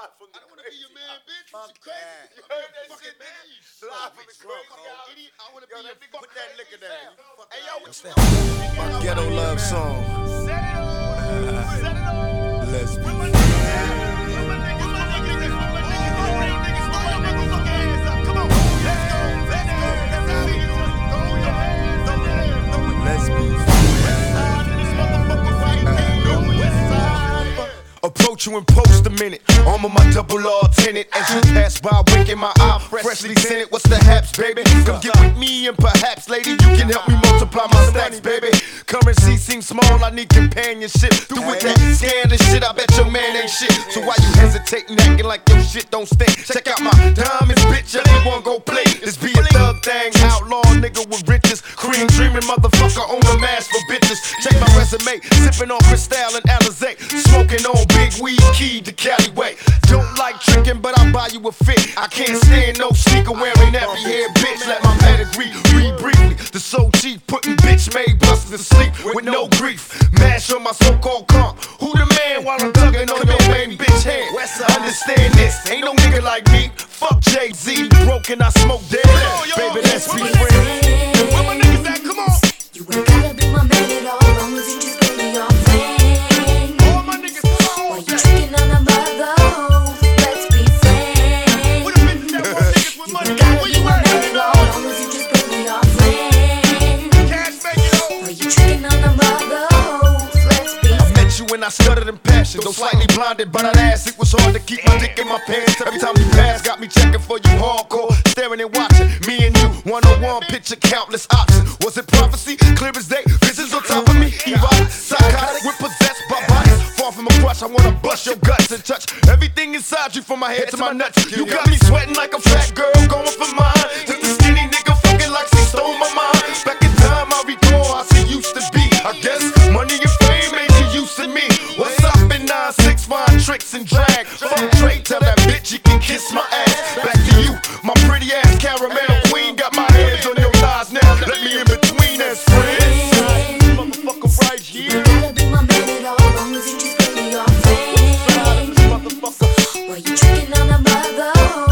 Live from the I don't want to be your man, bitch. Fuck You crazy? that. You You heard that fucking shit, man? bitch. Live from the crazy Fucking idiot. I want to be Yo, your that nigga fucking put that liquor down. Hey, yo, what's that? that? My ghetto love song. Set it on. Set it on. Let's be Where my niggas at? Where my niggas? Where my niggas? Where my niggas? All my real niggas, throw your motherfucking hands up. Come on. Let's go. Let's go. That's how we do it. Throw your hands up there. Throw it. Let's be West side of this motherfucker right there. West side. Approach you in post a minute. Arm of my double R tenant. As you pass by, winking my eye, freshly scented. What's the haps, baby? Come get with me and perhaps, lady, you can help me multiply my stacks, baby. Currency seems small, I need companionship. Through with that scan and shit, I bet your man ain't shit. So why you hesitating, acting like your shit don't stink? Check out my diamonds, bitch, everyone go play. This be a thug thing, outlaw nigga with riches. Cream dreaming motherfucker on the mask for bitches. Check my resume, sipping on Cristal and Alizé. Smoking on big weed, key to Cali way. Don't like tricking, but I'll buy you a fit. I can't stand no sneaker wearing nappy hair, bitch. Let my pedigree read briefly. The so cheap, putting bitch made busters to sleep with no grief. Mash on my so-called comp. Who the man while I'm tugging on your main bitch hand? Understand this, ain't no nigga like me. Fuck Jay-Z, broken, I smoke dead. Baby, let's be friends. Where my niggas at? Come on. You ain't gotta be my man at all, long as you just give me your friend. All my niggas, come While on. you tricking on a brother, let's be friends. What the bitches that want niggas with money? You gotta Where be you my at? man at all, long as you just give me your friend. Cash make it over. While you tricking on a brother, let's be I met you when I stuttered in passion. Though slightly blinded by that ass, it was hard to keep my dick in my pants. Every time you pass, got me checking for you hardcore. Staring and watching, me and you, one-on-one, picture countless options. Was it prophecy? Clear as day, visions on top of me. Erotic, psychotic, we're possessed by bodies. Far from a crush, I wanna bust your guts and touch everything inside you from my head to my nuts. You got me sweating like a fat girl going for mine. Just a skinny nigga fucking like she stole my mind. Back in time, I recall how she used to be. I guess money and fame made you used to me. What's up in 9-6, fine tricks and drag? Fuck Dre, tell that bitch you can kiss my ass. Back to you, my pretty ass caramel queen. Got my hands on your thighs now. Let me in between as friends. Motherfucker right You here. gotta be my man at all, long as you just give me your friend. Motherfucker, While you tricking on a brother,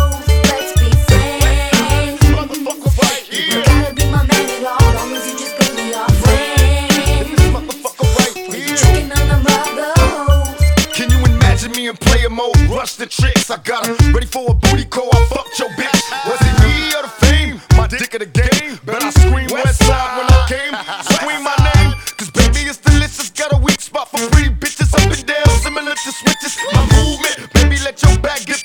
let's be friends. motherfucker right You here. gotta be my man at all, long as you just give me your friend. Motherfucker right While you here. tricking on a brother. Can you imagine me in player mode? Rush the tricks. I got her ready for a booty call. I fucked your bitch. Was it me or the fame? My dick of the game. But I scream West Side when I came. Scream my name. Cause baby, it's delicious. Got a weak spot for pretty bitches up and down, similar to switches. My movement, baby, let your back get